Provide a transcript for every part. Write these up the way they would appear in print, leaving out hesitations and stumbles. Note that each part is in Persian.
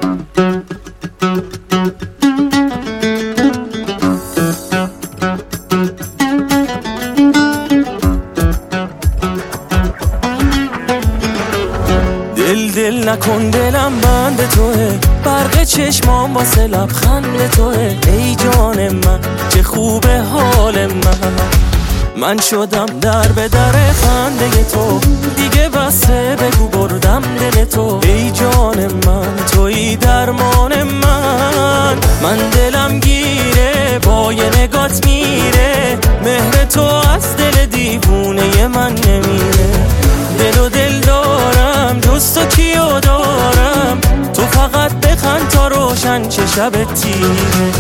دل نکن دلم بند توه، برق چشمام واسه لبخند توه. ای جان من چه خوبه حال من شدم در به در خنده تو، دیگه بسه بگو بردم دل تو. ای جان من تویی درمان من دلم گیره با یه نگات میره، مهر تو از دل دیوونه من نمیره. دل و دل دارم جز تو کیو دارم، تو فقط بخند تا روشن چه شب تیره.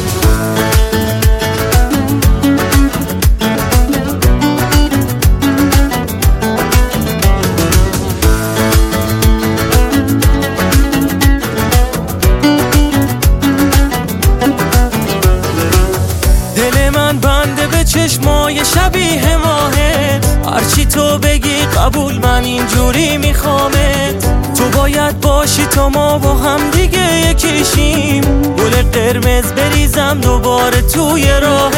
دل من بنده به چشمای شبیه ماهت، هرچی تو بگی قبول، من اینجوری میخوامت. تو باید باشی تا ما با هم دیگه یکیشیم، گل قرمز بریزم دوباره توی راهت.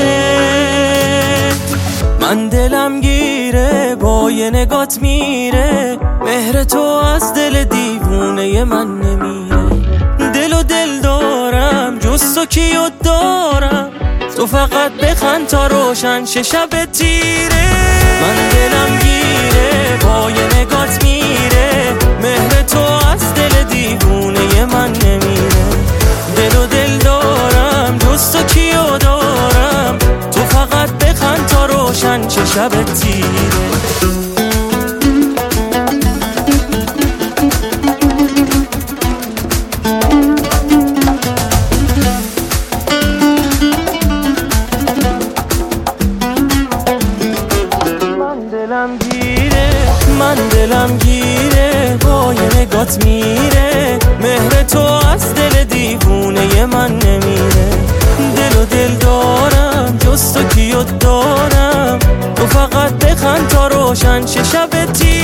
من دلم گیره با یه نگات میره، مهر تو از دل دیوونه من نمیره. دل و دل دارم جز تو کیو دارم، تو فقط بخند تا روشن شه شب تیره. من دلم گیره با یه نگات میره، مهر تو از دل دیوونه من نمیره. دل و دل دارم جز تو کیو دارم، تو فقط بخند تا روشن شه شب تیره. من دلم گیره با یه نگات میره، مهر تو از دل دیوونه من نمیره. دل و دل دارم جز تو کیو دارم، تو فقط بخند تا روشن شه شب تیره.